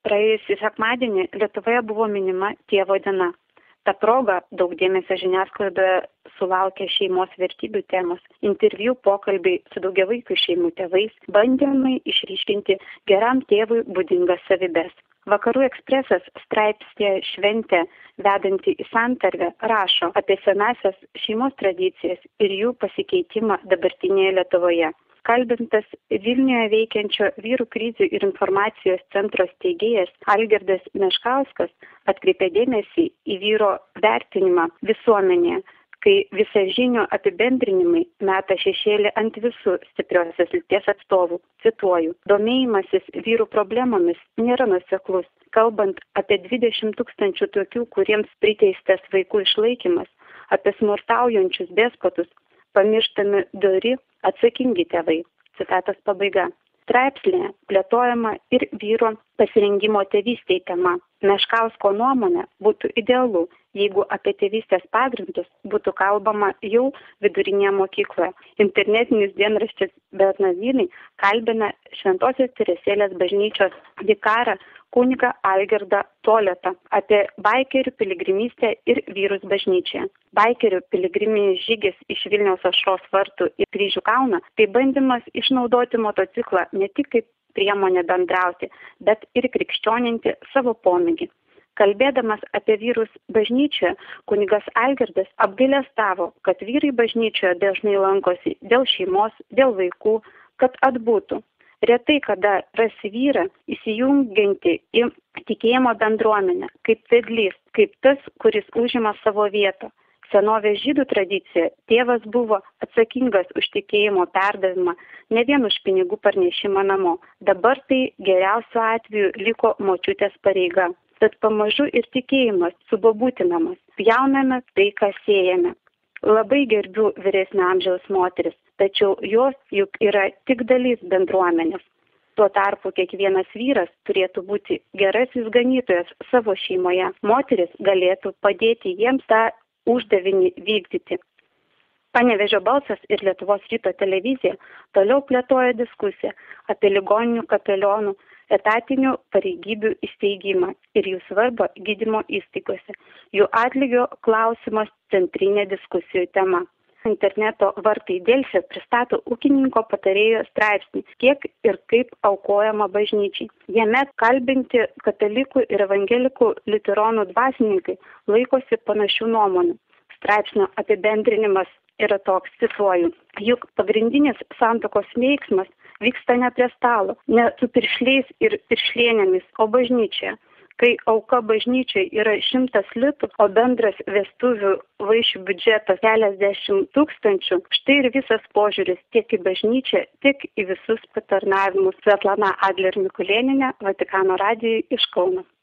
Praėjusį sekmadienį Lietuvoje buvo minima Tėvo diena. Ta proga daug dėmesio žiniasklaidoje sulaukė šeimos vertybių temos, interviu pokalbiai su daugiavaikių šeimų tėvais, bandymai išryškinti geram tėvui būdingas savybes. Vakarų ekspresas straipsnyje Šventė vedanti į santarvę rašo apie senasias šeimos tradicijas ir jų pasikeitimą dabartinėje Lietuvoje. Kalbintas Vilniuje veikiančio vyrų krizių ir informacijos centro steigėjas Algirdas Meškauskas atkreipė dėmesį į vyro vertinimą visuomenėje, kai visažinių apibendrinimai meta šešėlį ant visų stipriosios lyties atstovų. Cituoju, domėjimasis vyrų problemomis nėra nuoseklus. Kalbant apie 20 000 tokių, kuriems priteistas vaikų išlaikymas, apie smurtaujančius despotus, pamirštami dori, atsakingi tėvai. Citatos pabaiga. Straipsnyje plėtojama ir vyro pasirengimo tėvystei tema. Meškausko nuomonė būtų idealu, jeigu apie tėvystės pagrindus būtų kalbama jau vidurinėje mokykloje. Internetinis dienraštis Bernardinai kalbina Šventosios Teresėlės bažnyčios vikarą kunigą Algirdą Toletą apie baikerių piligrimystę ir vyrus bažnyčioje. Baikerių piligriminis žygis iš Vilniaus Aušros vartų į Kryžių kalną – tai bandymas išnaudoti motociklą ne tik kaip priemonę bendrauti, bet ir krikščioninti savo pomėgį. Kalbėdamas apie vyrus bažnyčioje, kunigas Algirdas apgailestavo, kad vyrai bažnyčioje dažnai lankosi dėl šeimos, dėl vaikų, kad atbūtų. Retai kada rasi vyrą įsijungiantį į tikėjimo bendruomenę, kaip vedlys, kaip tas, kuris užima savo vietą. Senovės žydų tradicija tėvas buvo atsakingas už tikėjimo perdavimą, ne vien už pinigų parnešimą namo. Dabar tai geriausiu atveju liko močiutės pareiga. Tad pamažu ir tikėjimas subobūtinamas. Pjauname tai, ką sėjame. Labai gerbiu vyresnio amžiaus moteris, tačiau jos juk yra tik dalis bendruomenės. Tuo tarpu kiekvienas vyras turėtų būti gerasis ganytojas savo šeimoje. Moteris galėtų padėti jiems tą uždavinį vykdyti. Panevėžio balsas ir Lietuvos ryto televizija toliau plėtoja diskusiją apie ligoninių kapelionų etatinių pareigybių įsteigimą ir jų svarbą gydymo įstaigose. Jų atlygio klausimas centrinė diskusijų tema. Interneto vartai Delfi pristato ūkininko patarėjo straipsnį, kiek ir kaip aukojama bažnyčiai. Jame kalbinti katalikų ir evangelikų liuteronų dvasininkai laikosi panašių nuomonių. Straipsnio apibendrinimas yra toks, cituoju, juk pagrindinis santuokos veiksmas vyksta ne prie stalo, ne su piršliais ir piršlienėmis, o bažnyčioje. Kai auka bažnyčiai yra 100 litų, o bendras vestuvių vaišių biudžetas keliasdešimt tūkstančių, štai ir visas požiūris tiek į bažnyčią, tiek į visus patarnavimus. Svetlana Adler Mikulėnienė, Vatikano radijui iš Kauno.